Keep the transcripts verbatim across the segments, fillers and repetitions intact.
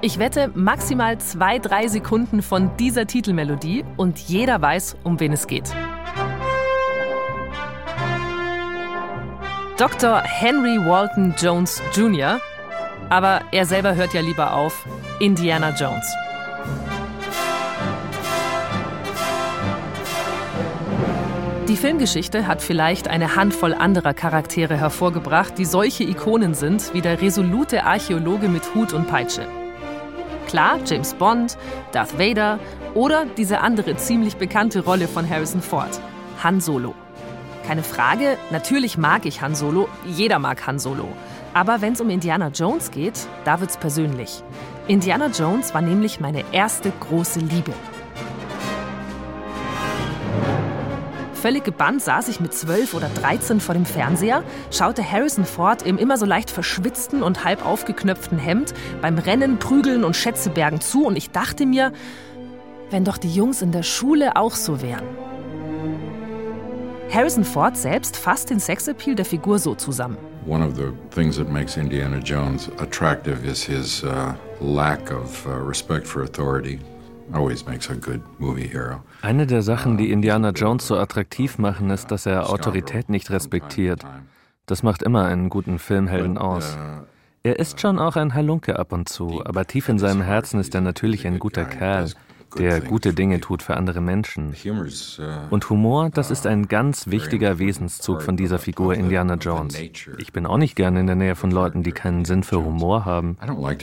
Ich wette maximal zwei, drei Sekunden von dieser Titelmelodie und jeder weiß, um wen es geht. Doktor Henry Walton Jones Junior, aber er selber hört ja lieber auf, Indiana Jones. Die Filmgeschichte hat vielleicht eine Handvoll anderer Charaktere hervorgebracht, die solche Ikonen sind wie der resolute Archäologe mit Hut und Peitsche. Klar, James Bond, Darth Vader oder diese andere ziemlich bekannte Rolle von Harrison Ford, Han Solo. Keine Frage, natürlich mag ich Han Solo, jeder mag Han Solo. Aber wenn es um Indiana Jones geht, da wird's persönlich. Indiana Jones war nämlich meine erste große Liebe. Völlig gebannt saß ich mit zwölf oder dreizehn vor dem Fernseher, schaute Harrison Ford im immer so leicht verschwitzten und halb aufgeknöpften Hemd beim Rennen, Prügeln und Schätzebergen zu und ich dachte mir, wenn doch die Jungs in der Schule auch so wären. Harrison Ford selbst fasst den Sexappeal der Figur so zusammen. One of the things that makes Indiana Jones attractive is his uh, lack of uh, respect for authority. Always makes a good movie hero. Eine der Sachen, die Indiana Jones so attraktiv machen, ist, dass er Autorität nicht respektiert. Das macht immer einen guten Filmhelden aus. Er ist schon auch ein Halunke ab und zu, aber tief in seinem Herzen ist er natürlich ein guter Kerl, der gute Dinge tut für andere Menschen. Und Humor, das ist ein ganz wichtiger Wesenszug von dieser Figur Indiana Jones. Ich bin auch nicht gerne in der Nähe von Leuten, die keinen Sinn für Humor haben.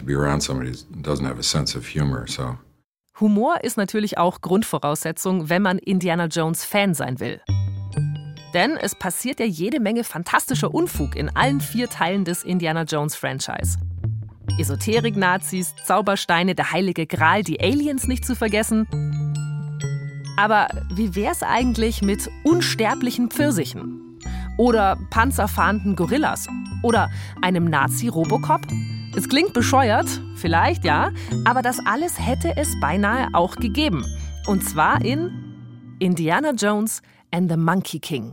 Humor ist natürlich auch Grundvoraussetzung, wenn man Indiana Jones Fan sein will. Denn es passiert ja jede Menge fantastischer Unfug in allen vier Teilen des Indiana Jones Franchise. Esoterik-Nazis, Zaubersteine, der heilige Gral, die Aliens nicht zu vergessen. Aber wie wär's eigentlich mit unsterblichen Pfirsichen? Oder panzerfahrenden Gorillas? Oder einem Nazi-Robocop? Es klingt bescheuert, vielleicht ja, aber das alles hätte es beinahe auch gegeben. Und zwar in Indiana Jones and the Monkey King.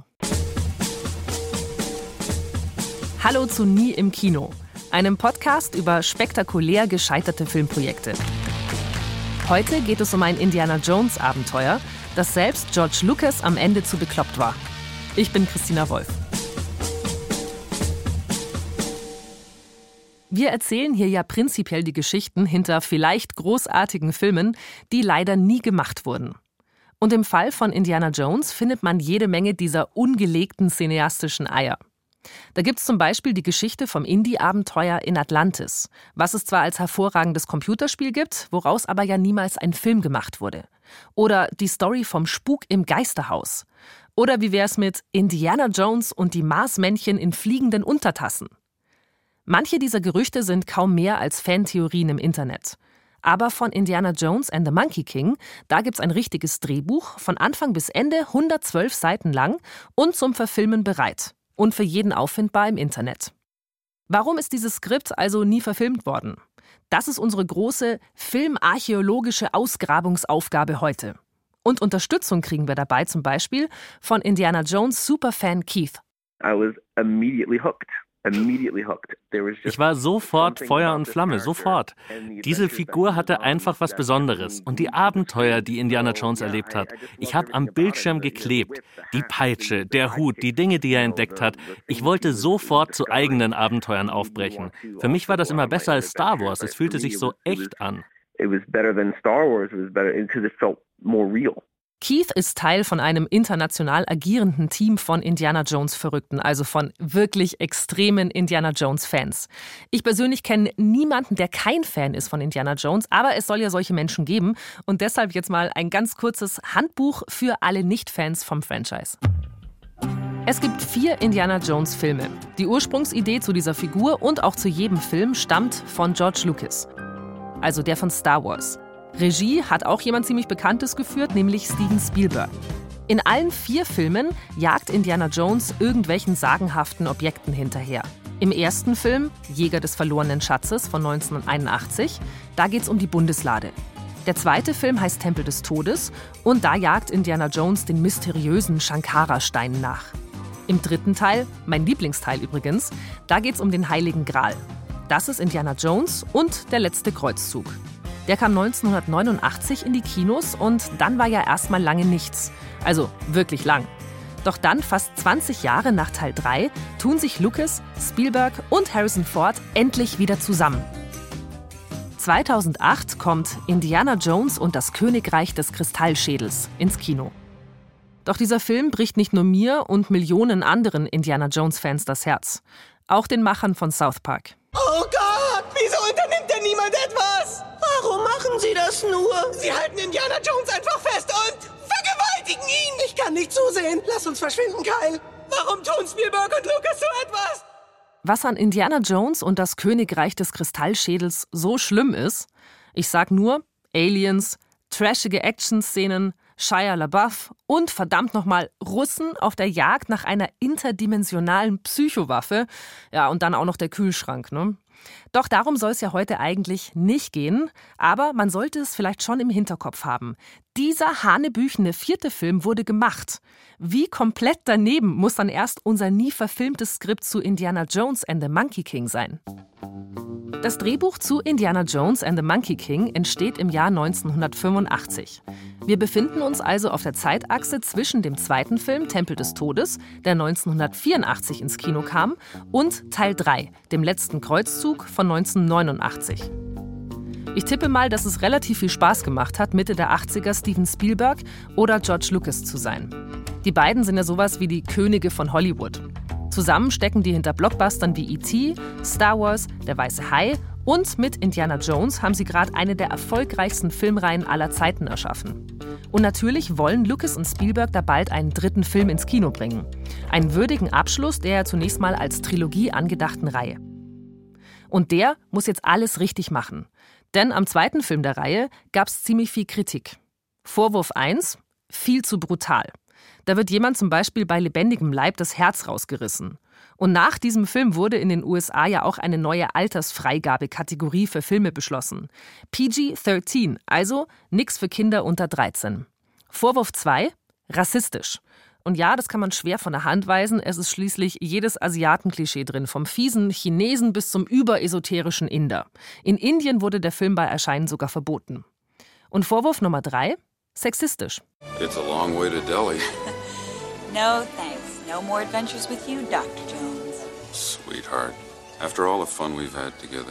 Hallo zu Nie im Kino, einem Podcast über spektakulär gescheiterte Filmprojekte. Heute geht es um ein Indiana Jones Abenteuer, das selbst George Lucas am Ende zu bekloppt war. Ich bin Christina Wolf. Wir erzählen hier ja prinzipiell die Geschichten hinter vielleicht großartigen Filmen, die leider nie gemacht wurden. Und im Fall von Indiana Jones findet man jede Menge dieser ungelegten cineastischen Eier. Da gibt's zum Beispiel die Geschichte vom Indie-Abenteuer in Atlantis, was es zwar als hervorragendes Computerspiel gibt, woraus aber ja niemals ein Film gemacht wurde. Oder die Story vom Spuk im Geisterhaus. Oder wie wär's mit Indiana Jones und die Marsmännchen in fliegenden Untertassen? Manche dieser Gerüchte sind kaum mehr als Fantheorien im Internet. Aber von Indiana Jones and the Monkey King, da gibt's ein richtiges Drehbuch, von Anfang bis Ende hundertzwölf Seiten lang und zum Verfilmen bereit. Und für jeden auffindbar im Internet. Warum ist dieses Skript also nie verfilmt worden? Das ist unsere große filmarchäologische Ausgrabungsaufgabe heute. Und Unterstützung kriegen wir dabei zum Beispiel von Indiana Jones Superfan Keith. I was immediately hooked. Ich war sofort Feuer und Flamme, sofort. Diese Figur hatte einfach was Besonderes. Und die Abenteuer, die Indiana Jones erlebt hat. Ich habe am Bildschirm geklebt. Die Peitsche, der Hut, die Dinge, die er entdeckt hat. Ich wollte sofort zu eigenen Abenteuern aufbrechen. Für mich war das immer besser als Star Wars. Es fühlte sich so echt an. Keith ist Teil von einem international agierenden Team von Indiana Jones-Verrückten, also von wirklich extremen Indiana Jones-Fans. Ich persönlich kenne niemanden, der kein Fan ist von Indiana Jones, aber es soll ja solche Menschen geben. Und deshalb jetzt mal ein ganz kurzes Handbuch für alle Nicht-Fans vom Franchise. Es gibt vier Indiana Jones-Filme. Die Ursprungsidee zu dieser Figur und auch zu jedem Film stammt von George Lucas, also der von Star Wars. Regie hat auch jemand ziemlich Bekanntes geführt, nämlich Steven Spielberg. In allen vier Filmen jagt Indiana Jones irgendwelchen sagenhaften Objekten hinterher. Im ersten Film, Jäger des verlorenen Schatzes von neunzehnhunderteinundachtzig, da geht's um die Bundeslade. Der zweite Film heißt Tempel des Todes und da jagt Indiana Jones den mysteriösen Shankara-Stein nach. Im dritten Teil, mein Lieblingsteil übrigens, da geht's um den Heiligen Gral. Das ist Indiana Jones und der letzte Kreuzzug. Der kam neunzehnhundertneunundachtzig in die Kinos und dann war ja erstmal lange nichts. Also wirklich lang. Doch dann, fast zwanzig Jahre nach Teil drei, tun sich Lucas, Spielberg und Harrison Ford endlich wieder zusammen. zweitausendacht kommt Indiana Jones und das Königreich des Kristallschädels ins Kino. Doch dieser Film bricht nicht nur mir und Millionen anderen Indiana Jones-Fans das Herz. Auch den Machern von South Park. Oh Gott, wieso unternimmt denn niemand etwas? Warum machen Sie das nur? Sie halten Indiana Jones einfach fest und vergewaltigen ihn. Ich kann nicht zusehen. Lass uns verschwinden, Kyle. Warum tun Spielberg und Lucas so etwas? Was an Indiana Jones und das Königreich des Kristallschädels so schlimm ist, ich sag nur Aliens, trashige Action-Szenen, Shia LaBeouf und verdammt nochmal Russen auf der Jagd nach einer interdimensionalen Psychowaffe. Ja, und dann auch noch der Kühlschrank, ne? Doch darum soll es ja heute eigentlich nicht gehen. Aber man sollte es vielleicht schon im Hinterkopf haben. Dieser hanebüchene vierte Film wurde gemacht. Wie komplett daneben muss dann erst unser nie verfilmtes Skript zu Indiana Jones and the Monkey King sein? Das Drehbuch zu Indiana Jones and the Monkey King entsteht im Jahr neunzehnhundertfünfundachtzig. Wir befinden uns also auf der Zeitachse zwischen dem zweiten Film Tempel des Todes, der neunzehnhundertvierundachtzig ins Kino kam, und Teil drei, dem letzten Kreuzzug von neunzehnhundertneunundachtzig. Ich tippe mal, dass es relativ viel Spaß gemacht hat, Mitte der achtziger Steven Spielberg oder George Lucas zu sein. Die beiden sind ja sowas wie die Könige von Hollywood. Zusammen stecken die hinter Blockbustern wie E T, Star Wars, Der Weiße Hai und mit Indiana Jones haben sie gerade eine der erfolgreichsten Filmreihen aller Zeiten erschaffen. Und natürlich wollen Lucas und Spielberg da bald einen dritten Film ins Kino bringen. Einen würdigen Abschluss der ja zunächst mal als Trilogie angedachten Reihe. Und der muss jetzt alles richtig machen. Denn am zweiten Film der Reihe gab es ziemlich viel Kritik. Vorwurf eins: viel zu brutal. Da wird jemand zum Beispiel bei lebendigem Leib das Herz rausgerissen. Und nach diesem Film wurde in den U S A ja auch eine neue Altersfreigabekategorie für Filme beschlossen. P G dreizehn, also nix für Kinder unter dreizehn. Vorwurf zwei: rassistisch. Und ja, das kann man schwer von der Hand weisen. Es ist schließlich jedes Asiatenklischee drin, vom fiesen Chinesen bis zum überesoterischen Inder. In Indien wurde der Film bei Erscheinen sogar verboten. Und Vorwurf Nummer drei: sexistisch. It's a long way to Delhi. No, thanks. No more adventures with you, Doctor Jones. Sweetheart, after all the fun we've had together.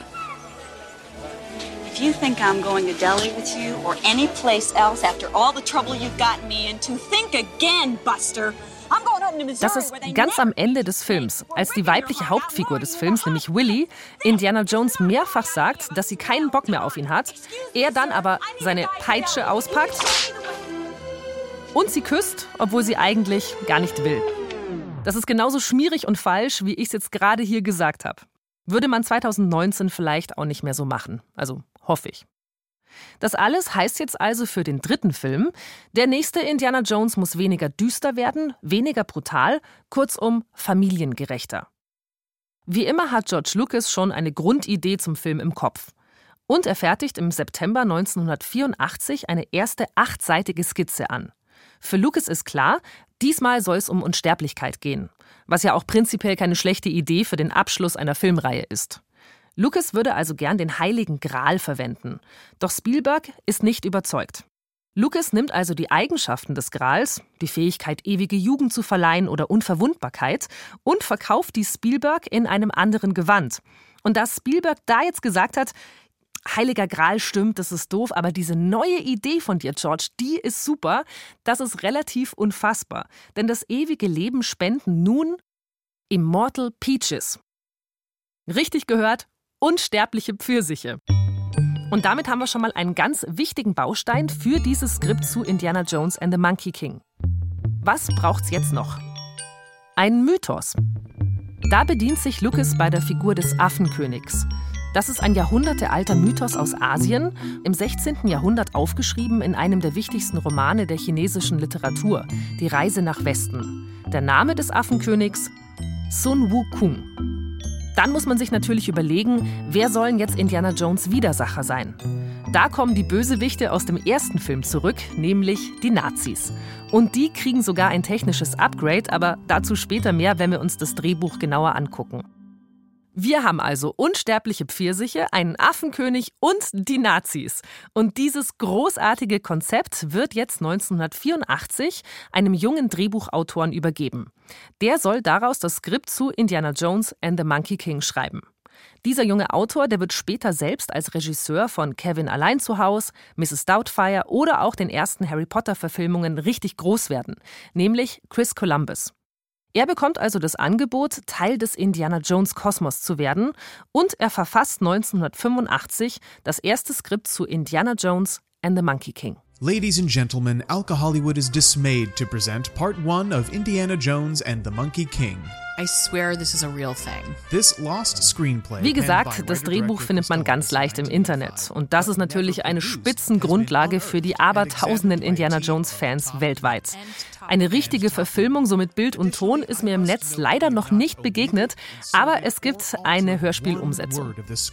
If you think I'm going to Delhi with you or any place else after all the trouble you've gotten me into, think again, Buster. I'm going home to Missouri. Das ist ganz am Ende des Films, als die weibliche Hauptfigur des Films, nämlich Willie, Indiana Jones mehrfach sagt, dass sie keinen Bock mehr auf ihn hat, er dann aber seine Peitsche auspackt und sie küsst, obwohl sie eigentlich gar nicht will. Das ist genauso schmierig und falsch, wie ich es jetzt gerade hier gesagt habe. Würde man zweitausendneunzehn vielleicht auch nicht mehr so machen. Also hoffe ich. Das alles heißt jetzt also für den dritten Film, der nächste Indiana Jones muss weniger düster werden, weniger brutal, kurzum familiengerechter. Wie immer hat George Lucas schon eine Grundidee zum Film im Kopf. Und er fertigt im September neunzehnhundertvierundachtzig eine erste achtseitige Skizze an. Für Lucas ist klar, diesmal soll es um Unsterblichkeit gehen, was ja auch prinzipiell keine schlechte Idee für den Abschluss einer Filmreihe ist. Lucas würde also gern den Heiligen Gral verwenden, doch Spielberg ist nicht überzeugt. Lucas nimmt also die Eigenschaften des Grals, die Fähigkeit, ewige Jugend zu verleihen oder Unverwundbarkeit, und verkauft die Spielberg in einem anderen Gewand. Und dass Spielberg da jetzt gesagt hat, Heiliger Gral stimmt, das ist doof, aber diese neue Idee von dir, George, die ist super, das ist relativ unfassbar. Denn das ewige Leben spenden nun Immortal Peaches. Richtig gehört, unsterbliche Pfirsiche. Und damit haben wir schon mal einen ganz wichtigen Baustein für dieses Skript zu Indiana Jones and the Monkey King. Was braucht's jetzt noch? Ein Mythos. Da bedient sich Lucas bei der Figur des Affenkönigs. Das ist ein jahrhundertealter Mythos aus Asien, im sechzehnten Jahrhundert aufgeschrieben in einem der wichtigsten Romane der chinesischen Literatur, Die Reise nach Westen. Der Name des Affenkönigs: Sun Wukong. Dann muss man sich natürlich überlegen, wer sollen jetzt Indiana Jones Widersacher sein? Da kommen die Bösewichte aus dem ersten Film zurück, nämlich die Nazis. Und die kriegen sogar ein technisches Upgrade, aber dazu später mehr, wenn wir uns das Drehbuch genauer angucken. Wir haben also unsterbliche Pfirsiche, einen Affenkönig und die Nazis. Und dieses großartige Konzept wird jetzt neunzehnhundertvierundachtzig einem jungen Drehbuchautoren übergeben. Der soll daraus das Skript zu Indiana Jones and the Monkey King schreiben. Dieser junge Autor, der wird später selbst als Regisseur von Kevin allein zu Haus, Misses Doubtfire oder auch den ersten Harry-Potter-Verfilmungen richtig groß werden, nämlich Chris Columbus. Er bekommt also das Angebot, Teil des Indiana-Jones-Kosmos zu werden, und er verfasst neunzehnhundertfünfundachtzig das erste Skript zu Indiana Jones and the Monkey King. Ladies and gentlemen, Alka Hollywood is dismayed to present part one of Indiana Jones and the Monkey King. I swear this is a real thing. This lost screenplay. Wie gesagt, das Drehbuch findet man ganz leicht im Internet. Und das ist natürlich eine Spitzengrundlage für die abertausenden Indiana Jones-Fans weltweit. Eine richtige Verfilmung, so mit Bild und Ton, ist mir im Netz leider noch nicht begegnet, aber es gibt eine Hörspielumsetzung.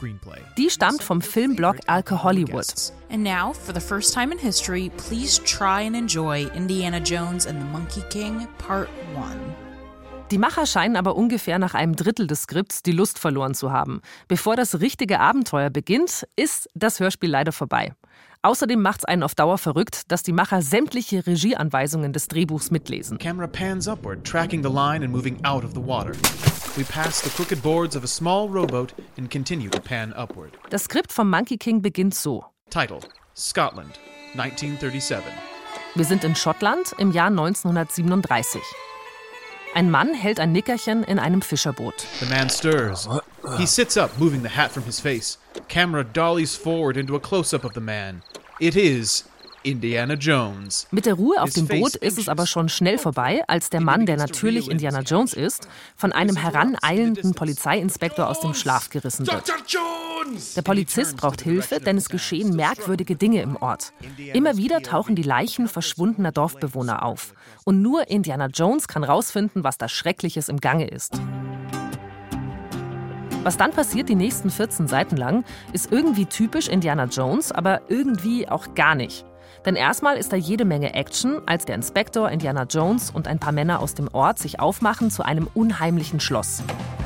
Die stammt vom Filmblog Alka Hollywood. And now, for the first time in history, please try and enjoy Indiana Jones and the Monkey King Part one. Die Macher scheinen aber ungefähr nach einem Drittel des Skripts die Lust verloren zu haben. Bevor das richtige Abenteuer beginnt, ist das Hörspiel leider vorbei. Außerdem macht es einen auf Dauer verrückt, dass die Macher sämtliche Regieanweisungen des Drehbuchs mitlesen. Camera pans upward, tracking the line and moving out of the water. We pass the crooked boards of a small rowboat and continue to pan upward. Das Skript vom Monkey King beginnt so. Title: Scotland, nineteen thirty-seven. Wir sind in Schottland im Jahr neunzehnhundertsiebenunddreißig. Ein Mann hält ein Nickerchen in einem Fischerboot. The man stirs. He sits up, moving the hat from his face. Camera dollies forward into a close-up of the man. It is Indiana Jones. Mit der Ruhe auf dem Boot ist es aber schon schnell vorbei, als der Mann, der natürlich Indiana Jones ist, von einem heraneilenden Polizeiinspektor aus dem Schlaf gerissen wird. Der Polizist braucht Hilfe, denn es geschehen merkwürdige Dinge im Ort. Immer wieder tauchen die Leichen verschwundener Dorfbewohner auf. Und nur Indiana Jones kann rausfinden, was da Schreckliches im Gange ist. Was dann passiert die nächsten vierzehn Seiten lang, ist irgendwie typisch Indiana Jones, aber irgendwie auch gar nicht. Denn erstmal ist da jede Menge Action, als der Inspektor, Indiana Jones und ein paar Männer aus dem Ort sich aufmachen zu einem unheimlichen Schloss.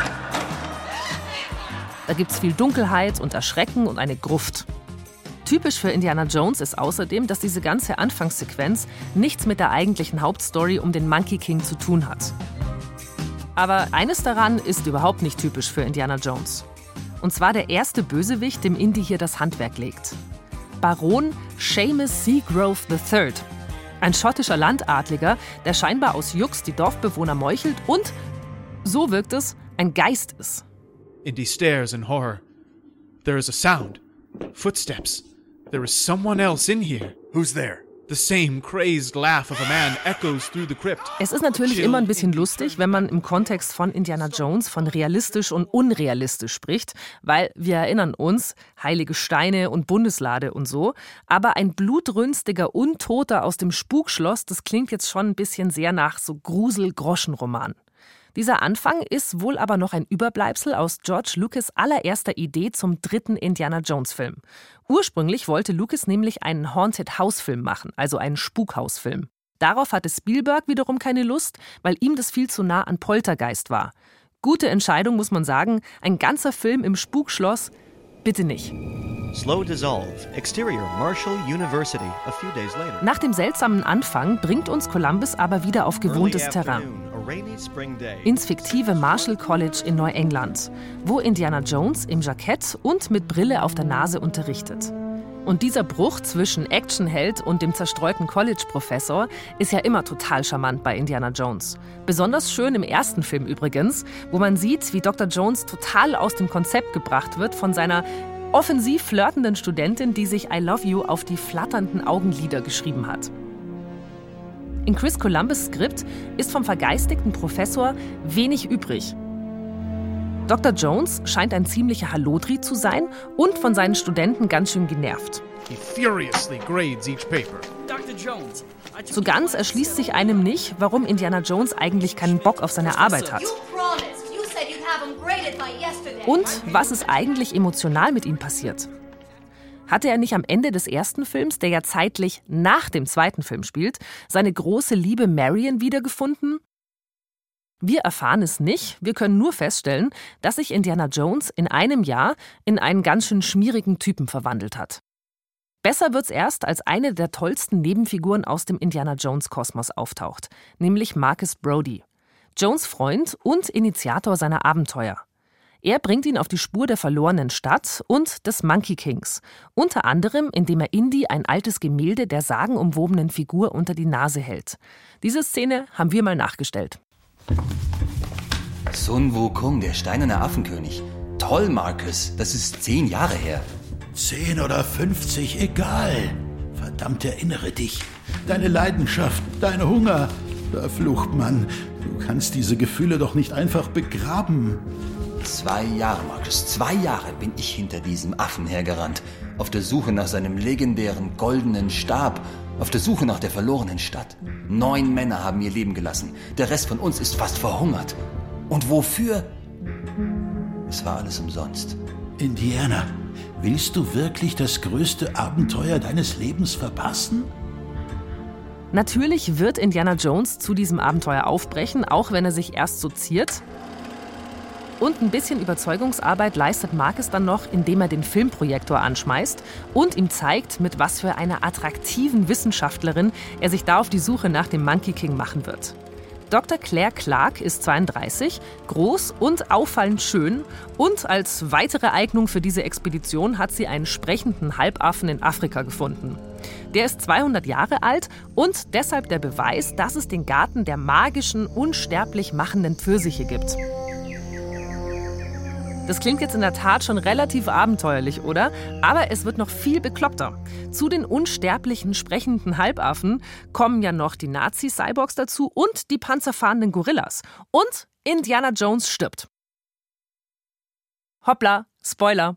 Da gibt's viel Dunkelheit und Erschrecken und eine Gruft. Typisch für Indiana Jones ist außerdem, dass diese ganze Anfangssequenz nichts mit der eigentlichen Hauptstory um den Monkey King zu tun hat. Aber eines daran ist überhaupt nicht typisch für Indiana Jones. Und zwar der erste Bösewicht, dem Indy hier das Handwerk legt. Baron Seamus Seagrove der Dritte. Ein schottischer Landadliger, der scheinbar aus Jux die Dorfbewohner meuchelt und, so wirkt es, ein Geist ist. Indy stares in horror. There is a sound. Footsteps. There is someone else in here. Who's there? The same crazed laugh of a man echoes through the crypt. Es ist natürlich immer ein bisschen lustig, wenn man im Kontext von Indiana Jones von realistisch und unrealistisch spricht, weil wir erinnern uns, heilige Steine und Bundeslade und so, aber ein blutrünstiger Untoter aus dem Spukschloss, das klingt jetzt schon ein bisschen sehr nach so Grusel-Groschenroman. Dieser Anfang ist wohl aber noch ein Überbleibsel aus George Lucas' allererster Idee zum dritten Indiana-Jones-Film. Ursprünglich wollte Lucas nämlich einen Haunted-House-Film machen, also einen Spukhausfilm. Darauf hatte Spielberg wiederum keine Lust, weil ihm das viel zu nah an Poltergeist war. Gute Entscheidung, muss man sagen, ein ganzer Film im Spukschloss, bitte nicht. Slow dissolve. Exterior Marshall University. A few days later. Nach dem seltsamen Anfang bringt uns Columbus aber wieder auf gewohntes Terrain. Ins fiktive Marshall College in Neuengland, wo Indiana Jones im Jackett und mit Brille auf der Nase unterrichtet. Und dieser Bruch zwischen Actionheld und dem zerstreuten College-Professor ist ja immer total charmant bei Indiana Jones. Besonders schön im ersten Film übrigens, wo man sieht, wie Doktor Jones total aus dem Konzept gebracht wird von seiner offensiv flirtenden Studentin, die sich I love you auf die flatternden Augenlider geschrieben hat. In Chris Columbus' Skript ist vom vergeistigten Professor wenig übrig. Doktor Jones scheint ein ziemlicher Hallodri zu sein und von seinen Studenten ganz schön genervt. He furiously grades each paper. So ganz erschließt sich einem nicht, warum Indiana Jones eigentlich keinen Bock auf seine Arbeit hat. Und was ist eigentlich emotional mit ihm passiert? Hatte er nicht am Ende des ersten Films, der ja zeitlich nach dem zweiten Film spielt, seine große Liebe Marion wiedergefunden? Wir erfahren es nicht, wir können nur feststellen, dass sich Indiana Jones in einem Jahr in einen ganz schön schmierigen Typen verwandelt hat. Besser wird's erst, als eine der tollsten Nebenfiguren aus dem Indiana-Jones-Kosmos auftaucht, nämlich Marcus Brody, Jones' Freund und Initiator seiner Abenteuer. Er bringt ihn auf die Spur der verlorenen Stadt und des Monkey Kings, unter anderem, indem er Indy ein altes Gemälde der sagenumwobenen Figur unter die Nase hält. Diese Szene haben wir mal nachgestellt. Sun Wukong, der steinerne Affenkönig. Toll, Marcus, das ist zehn Jahre her. Zehn oder fünfzig, egal. Verdammt, erinnere dich. Deine Leidenschaft, dein Hunger. Verflucht, Mann. Du kannst diese Gefühle doch nicht einfach begraben. Zwei Jahre, Marcus, zwei Jahre bin ich hinter diesem Affen hergerannt. Auf der Suche nach seinem legendären goldenen Stab. Auf der Suche nach der verlorenen Stadt. Neun Männer haben ihr Leben gelassen. Der Rest von uns ist fast verhungert. Und wofür? Es war alles umsonst. Indiana, willst du wirklich das größte Abenteuer deines Lebens verpassen? Natürlich wird Indiana Jones zu diesem Abenteuer aufbrechen, auch wenn er sich erst so ziert. Und ein bisschen Überzeugungsarbeit leistet Marcus dann noch, indem er den Filmprojektor anschmeißt und ihm zeigt, mit was für einer attraktiven Wissenschaftlerin er sich da auf die Suche nach dem Monkey King machen wird. Doktor Claire Clark ist zweiunddreißig, groß und auffallend schön und als weitere Eignung für diese Expedition hat sie einen sprechenden Halbaffen in Afrika gefunden. Der ist zweihundert Jahre alt und deshalb der Beweis, dass es den Garten der magischen, unsterblich machenden Pfirsiche gibt. Das klingt jetzt in der Tat schon relativ abenteuerlich, oder? Aber es wird noch viel bekloppter. Zu den unsterblichen, sprechenden Halbaffen kommen ja noch die Nazi-Cyborgs dazu und die panzerfahrenden Gorillas. Und Indiana Jones stirbt. Hoppla, Spoiler.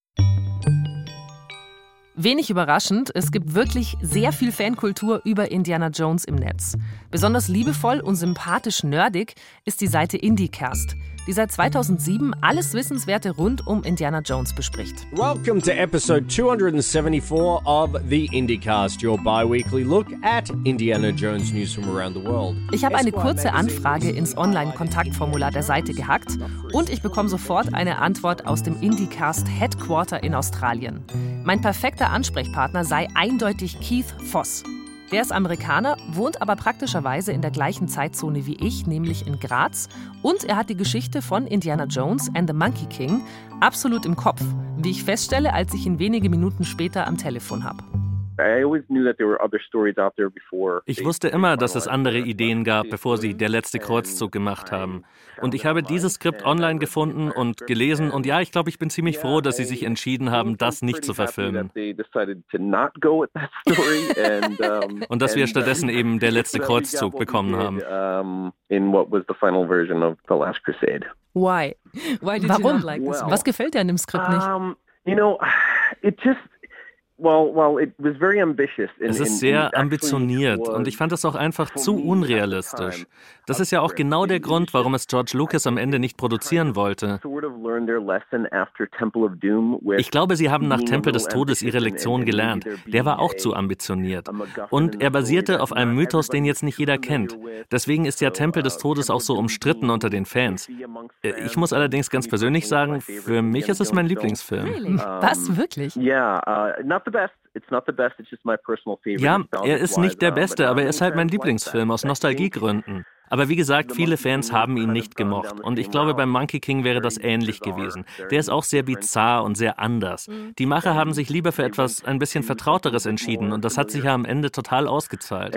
Wenig überraschend, es gibt wirklich sehr viel Fankultur über Indiana Jones im Netz. Besonders liebevoll und sympathisch nerdig ist die Seite IndieCast, die seit zweitausendsieben alles Wissenswerte rund um Indiana Jones bespricht. Welcome to episode two seventy-four of the IndieCast, your bi-weekly look at Indiana Jones news from around the world. Ich habe eine kurze Anfrage ins Online-Kontaktformular der Seite gehackt und ich bekomme sofort eine Antwort aus dem IndieCast Headquarter in Australien. Mein perfekter Ansprechpartner sei eindeutig Keith Voss. Der ist Amerikaner, wohnt aber praktischerweise in der gleichen Zeitzone wie ich, nämlich in Graz. Und er hat die Geschichte von Indiana Jones and the Monkey King absolut im Kopf, wie ich feststelle, als ich ihn wenige Minuten später am Telefon habe. Ich wusste immer, dass es andere Ideen gab, bevor sie Der letzte Kreuzzug gemacht haben. Und ich habe dieses Skript online gefunden und gelesen und ja, ich glaube, ich bin ziemlich froh, dass sie sich entschieden haben, das nicht zu verfilmen. Und dass wir stattdessen eben Der letzte Kreuzzug bekommen haben. Why? Warum? Was gefällt dir an dem Skript nicht? Es ist sehr ambitioniert und ich fand es auch einfach zu unrealistisch. Das ist ja auch genau der Grund, warum es George Lucas am Ende nicht produzieren wollte. Ich glaube, sie haben nach Tempel des Todes ihre Lektion gelernt. Der war auch zu ambitioniert. Und er basierte auf einem Mythos, den jetzt nicht jeder kennt. Deswegen ist ja Tempel des Todes auch so umstritten unter den Fans. Ich muss allerdings ganz persönlich sagen, für mich ist es mein Lieblingsfilm. Was, wirklich? Ja, er ist nicht der Beste, aber er ist halt mein Lieblingsfilm aus Nostalgiegründen. Aber wie gesagt, viele Fans haben ihn nicht gemocht. Und ich glaube, beim Monkey King wäre das ähnlich gewesen. Der ist auch sehr bizarr und sehr anders. Die Macher haben sich lieber für etwas ein bisschen Vertrauteres entschieden. Und das hat sich ja am Ende total ausgezahlt.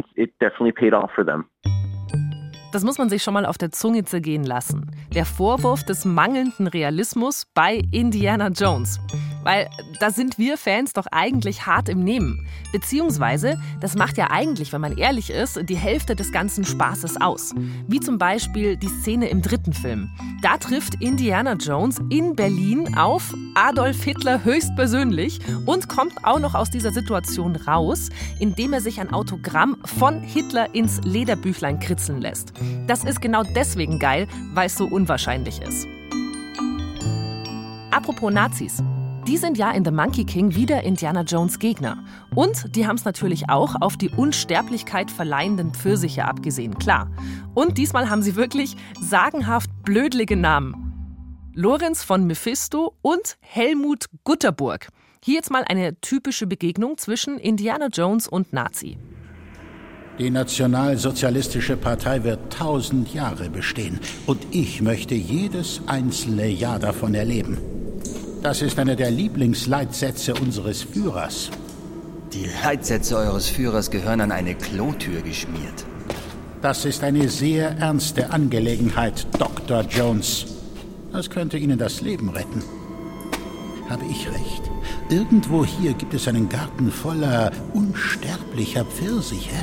Das muss man sich schon mal auf der Zunge zergehen lassen. Der Vorwurf des mangelnden Realismus bei Indiana Jones. Weil da sind wir Fans doch eigentlich hart im Nehmen. Beziehungsweise, das macht ja eigentlich, wenn man ehrlich ist, die Hälfte des ganzen Spaßes aus. Wie zum Beispiel die Szene im dritten Film. Da trifft Indiana Jones in Berlin auf Adolf Hitler höchstpersönlich und kommt auch noch aus dieser Situation raus, indem er sich ein Autogramm von Hitler ins Lederbüchlein kritzeln lässt. Das ist genau deswegen geil, weil es so unwahrscheinlich ist. Apropos Nazis. Die sind ja in The Monkey King wieder Indiana Jones Gegner. Und die haben es natürlich auch auf die Unsterblichkeit verleihenden Pfirsiche abgesehen, klar. Und diesmal haben sie wirklich sagenhaft blödlige Namen. Lorenz von Mephisto und Helmut Gutterburg. Hier jetzt mal eine typische Begegnung zwischen Indiana Jones und Nazi. Die Nationalsozialistische Partei wird tausend Jahre bestehen. Und ich möchte jedes einzelne Jahr davon erleben. Das ist einer der Lieblingsleitsätze unseres Führers. Die Leitsätze eures Führers gehören an eine Klotür geschmiert. Das ist eine sehr ernste Angelegenheit, Doktor Jones. Das könnte Ihnen das Leben retten. Habe ich recht? Irgendwo hier gibt es einen Garten voller unsterblicher Pfirsiche.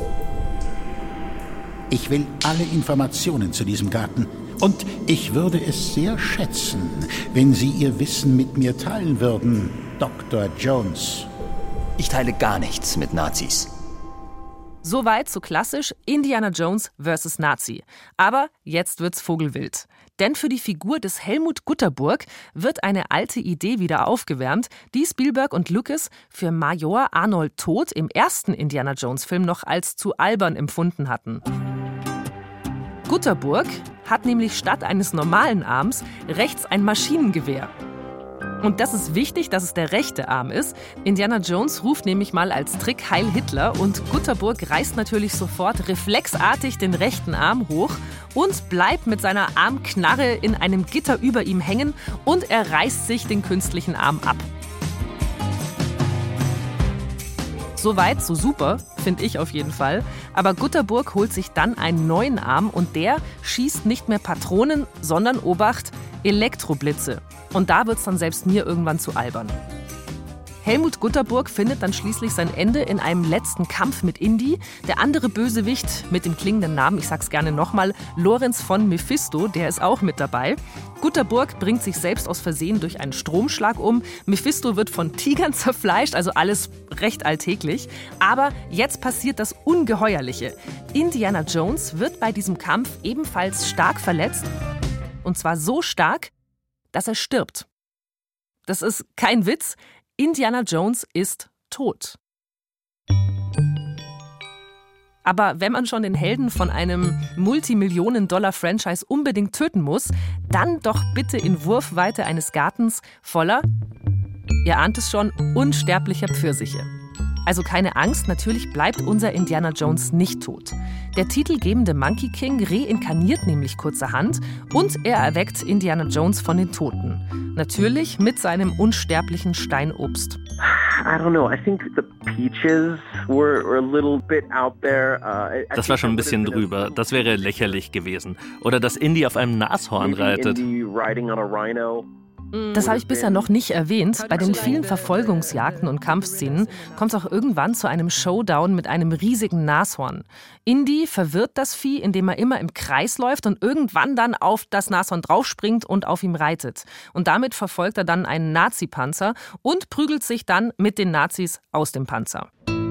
Ich will alle Informationen zu diesem Garten. Und ich würde es sehr schätzen, wenn Sie Ihr Wissen mit mir teilen würden, Doktor Jones. Ich teile gar nichts mit Nazis. Soweit so klassisch Indiana Jones versus Nazi. Aber jetzt wird's vogelwild. Denn für die Figur des Helmut Gutterburg wird eine alte Idee wieder aufgewärmt, die Spielberg und Lucas für Major Arnold Todt im ersten Indiana Jones-Film noch als zu albern empfunden hatten. Gutterburg hat nämlich statt eines normalen Arms rechts ein Maschinengewehr. Und das ist wichtig, dass es der rechte Arm ist. Indiana Jones ruft nämlich mal als Trick Heil Hitler und Gutterburg reißt natürlich sofort reflexartig den rechten Arm hoch und bleibt mit seiner Armknarre in einem Gitter über ihm hängen und er reißt sich den künstlichen Arm ab. Soweit, so super, finde ich auf jeden Fall. Aber Gutterburg holt sich dann einen neuen Arm und der schießt nicht mehr Patronen, sondern, Obacht, Elektroblitze. Und da wird's dann selbst mir irgendwann zu albern. Helmut Gutterburg findet dann schließlich sein Ende in einem letzten Kampf mit Indy. Der andere Bösewicht mit dem klingenden Namen, ich sag's gerne nochmal, Lorenz von Mephisto, der ist auch mit dabei. Gutterburg bringt sich selbst aus Versehen durch einen Stromschlag um. Mephisto wird von Tigern zerfleischt, also alles recht alltäglich. Aber jetzt passiert das Ungeheuerliche. Indiana Jones wird bei diesem Kampf ebenfalls stark verletzt. Und zwar so stark, dass er stirbt. Das ist kein Witz. Indiana Jones ist tot. Aber wenn man schon den Helden von einem Multimillionen-Dollar-Franchise unbedingt töten muss, dann doch bitte in Wurfweite eines Gartens voller, ihr ahnt es schon, unsterblicher Pfirsiche. Also keine Angst, natürlich bleibt unser Indiana Jones nicht tot. Der titelgebende Monkey King reinkarniert nämlich kurzerhand und er erweckt Indiana Jones von den Toten. Natürlich mit seinem unsterblichen Steinobst. I don't know. I think the peaches were, were a little bit out there. Uh, das war schon ein bisschen drüber. Das wäre lächerlich gewesen. Oder dass Indy auf einem Nashorn reitet. Indy riding on a rhino. Das habe ich bisher noch nicht erwähnt. Bei den vielen Verfolgungsjagden und Kampfszenen kommt es auch irgendwann zu einem Showdown mit einem riesigen Nashorn. Indy verwirrt das Vieh, indem er immer im Kreis läuft und irgendwann dann auf das Nashorn draufspringt und auf ihm reitet. Und damit verfolgt er dann einen Nazi-Panzer und prügelt sich dann mit den Nazis aus dem Panzer.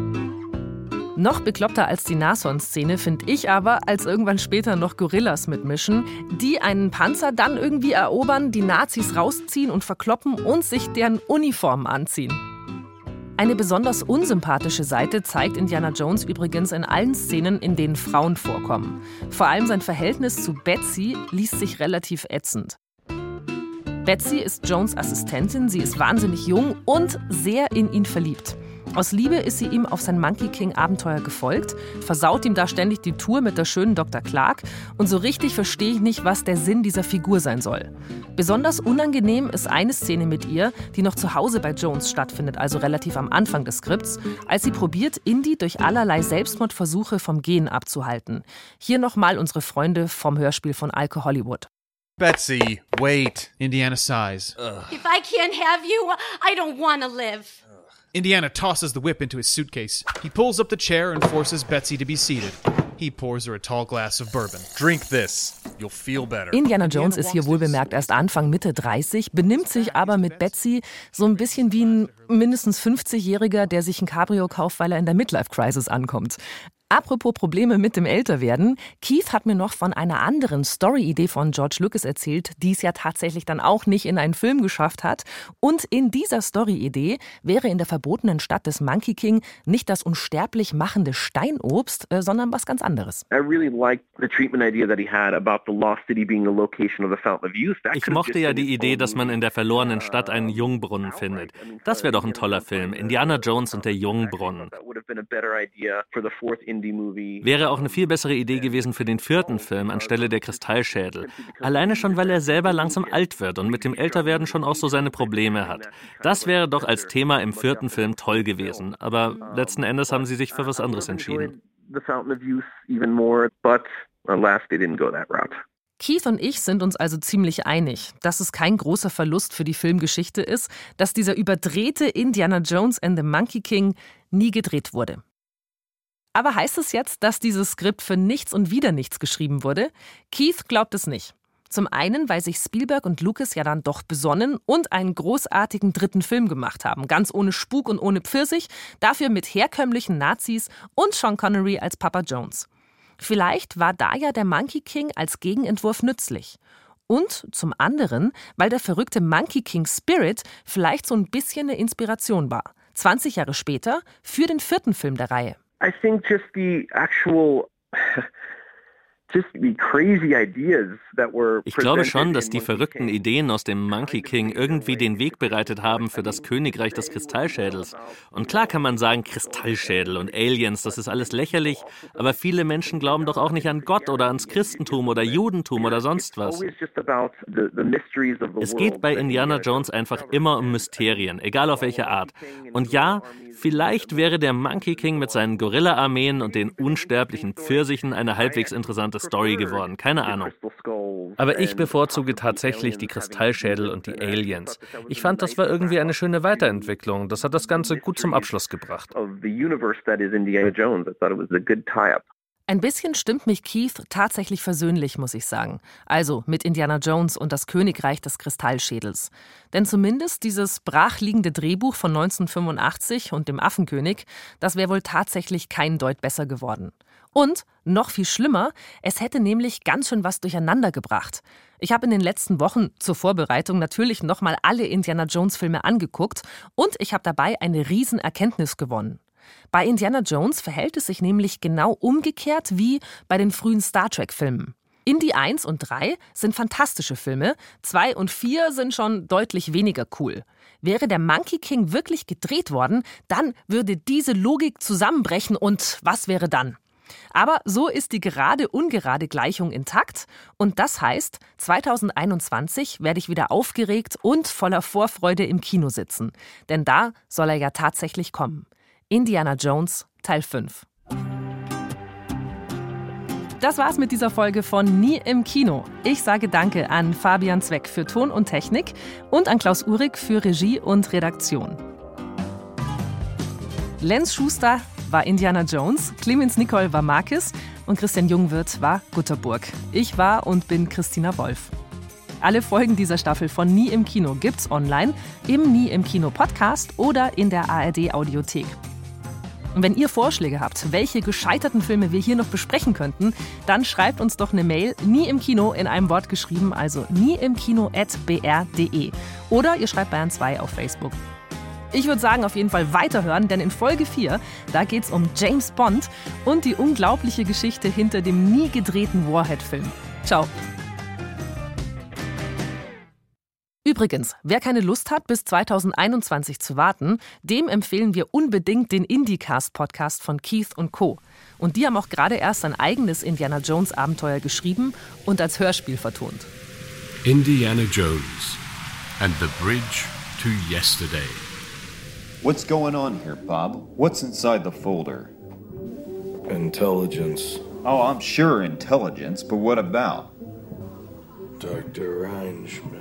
Noch bekloppter als die Nashorn-Szene finde ich aber, als irgendwann später noch Gorillas mitmischen, die einen Panzer dann irgendwie erobern, die Nazis rausziehen und verkloppen und sich deren Uniformen anziehen. Eine besonders unsympathische Seite zeigt Indiana Jones übrigens in allen Szenen, in denen Frauen vorkommen. Vor allem sein Verhältnis zu Betsy liest sich relativ ätzend. Betsy ist Jones Assistentin, sie ist wahnsinnig jung und sehr in ihn verliebt. Aus Liebe ist sie ihm auf sein Monkey King Abenteuer gefolgt, versaut ihm da ständig die Tour mit der schönen Doktor Clark und so richtig verstehe ich nicht, was der Sinn dieser Figur sein soll. Besonders unangenehm ist eine Szene mit ihr, die noch zu Hause bei Jones stattfindet, also relativ am Anfang des Skripts, als sie probiert, Indy durch allerlei Selbstmordversuche vom Gehen abzuhalten. Hier nochmal unsere Freunde vom Hörspiel von Alke Hollywood. Betsy, wait. Indiana sighs. If I can't have you, I don't want to live. Indiana tosses the whip into his suitcase. He pulls up the chair and forces Betsy to be seated. He pours her a tall glass of bourbon. Drink this. You'll feel better. Indiana Jones ist hier wohlbemerkt erst Anfang Mitte dreißig, benimmt sich aber mit Betsy so ein bisschen wie ein mindestens fünfzigjähriger, der sich ein Cabrio kauft, weil er in der Midlife-Crisis ankommt. Apropos Probleme mit dem Älterwerden, Keith hat mir noch von einer anderen Story-Idee von George Lucas erzählt, die es ja tatsächlich dann auch nicht in einen Film geschafft hat. Und in dieser Story-Idee wäre in der verbotenen Stadt des Monkey King nicht das unsterblich machende Steinobst, äh, sondern was ganz anderes. Ich mochte ja die Idee, dass man in der verlorenen Stadt einen Jungbrunnen findet. Das wäre doch ein toller Film. Indiana Jones und der Jungbrunnen. Wäre auch eine viel bessere Idee gewesen für den vierten Film anstelle der Kristallschädel. Alleine schon, weil er selber langsam alt wird und mit dem Älterwerden schon auch so seine Probleme hat. Das wäre doch als Thema im vierten Film toll gewesen. Aber letzten Endes haben sie sich für was anderes entschieden. Keith und ich sind uns also ziemlich einig, dass es kein großer Verlust für die Filmgeschichte ist, dass dieser überdrehte Indiana Jones and the Monkey King nie gedreht wurde. Aber heißt es jetzt, dass dieses Skript für nichts und wieder nichts geschrieben wurde? Keith glaubt es nicht. Zum einen, weil sich Spielberg und Lucas ja dann doch besonnen und einen großartigen dritten Film gemacht haben. Ganz ohne Spuk und ohne Pfirsich, dafür mit herkömmlichen Nazis und Sean Connery als Papa Jones. Vielleicht war da ja der Monkey King als Gegenentwurf nützlich. Und zum anderen, weil der verrückte Monkey King Spirit vielleicht so ein bisschen eine Inspiration war. zwanzig Jahre später für den vierten Film der Reihe. I think just the actual just the crazy ideas that were Ich glaube schon, dass die verrückten Ideen aus dem Monkey King irgendwie den Weg bereitet haben für das Königreich des Kristallschädels. Und klar kann man sagen, Kristallschädel und Aliens, das ist alles lächerlich, aber viele Menschen glauben doch auch nicht an Gott oder ans Christentum oder Judentum oder sonst was. Es geht bei Indiana Jones einfach immer um Mysterien, egal auf welche Art. Und ja, vielleicht wäre der Monkey King mit seinen Gorilla-Armeen und den unsterblichen Pfirsichen eine halbwegs interessante Story geworden, keine Ahnung. Aber ich bevorzuge tatsächlich die Kristallschädel und die Aliens. Ich fand, das war irgendwie eine schöne Weiterentwicklung. Das hat das Ganze gut zum Abschluss gebracht. Ein bisschen stimmt mich Keith tatsächlich versöhnlich, muss ich sagen. Also mit Indiana Jones und das Königreich des Kristallschädels. Denn zumindest dieses brachliegende Drehbuch von neunzehnhundertfünfundachtzig und dem Affenkönig, das wäre wohl tatsächlich kein Deut besser geworden. Und, noch viel schlimmer, es hätte nämlich ganz schön was durcheinander gebracht. Ich habe in den letzten Wochen zur Vorbereitung natürlich nochmal alle Indiana Jones-Filme angeguckt und ich habe dabei eine riesen Erkenntnis gewonnen. Bei Indiana Jones verhält es sich nämlich genau umgekehrt wie bei den frühen Star Trek-Filmen. Indy eins und drei sind fantastische Filme, zwei und vier sind schon deutlich weniger cool. Wäre der Monkey King wirklich gedreht worden, dann würde diese Logik zusammenbrechen und was wäre dann? Aber so ist die gerade-ungerade Gleichung intakt und das heißt, zweitausendeinundzwanzig werde ich wieder aufgeregt und voller Vorfreude im Kino sitzen. Denn da soll er ja tatsächlich kommen. Indiana Jones Teil fünf. Das war's mit dieser Folge von Nie im Kino. Ich sage Danke an Fabian Zweck für Ton und Technik und an Klaus Uhrig für Regie und Redaktion. Lenz Schuster war Indiana Jones, Clemens Nicol war Marcus und Christian Jungwirth war Gutterburg. Ich war und bin Christina Wolf. Alle Folgen dieser Staffel von Nie im Kino gibt's online, im Nie im Kino Podcast oder in der A R D Audiothek. Und wenn ihr Vorschläge habt, welche gescheiterten Filme wir hier noch besprechen könnten, dann schreibt uns doch eine Mail, nie im Kino in einem Wort geschrieben, also nieimkino at b r punkt d e. Oder ihr schreibt Bayern zwei auf Facebook. Ich würde sagen, auf jeden Fall weiterhören, denn in Folge vier, da geht's um James Bond und die unglaubliche Geschichte hinter dem nie gedrehten Warhead-Film. Ciao. Übrigens, wer keine Lust hat, bis zweitausendeinundzwanzig zu warten, dem empfehlen wir unbedingt den IndieCast-Podcast von Keith und Co. Und die haben auch gerade erst ein eigenes Indiana Jones-Abenteuer geschrieben und als Hörspiel vertont. Indiana Jones and the Bridge to Yesterday. What's going on here, Bob? What's inside the folder? Intelligence. Oh, I'm sure intelligence, but what about? Doctor Reinschmidt.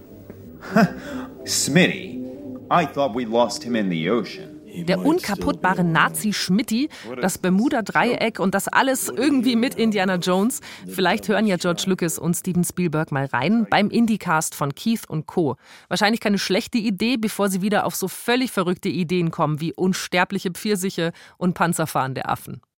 Smitty? I thought we lost him in the ocean. Der unkaputtbare Nazi Schmitty, das Bermuda-Dreieck und das alles irgendwie mit Indiana Jones. Vielleicht hören ja George Lucas und Steven Spielberg mal rein beim IndieCast von Keith und Co. Wahrscheinlich keine schlechte Idee, bevor sie wieder auf so völlig verrückte Ideen kommen wie unsterbliche Pfirsiche und panzerfahrende Affen.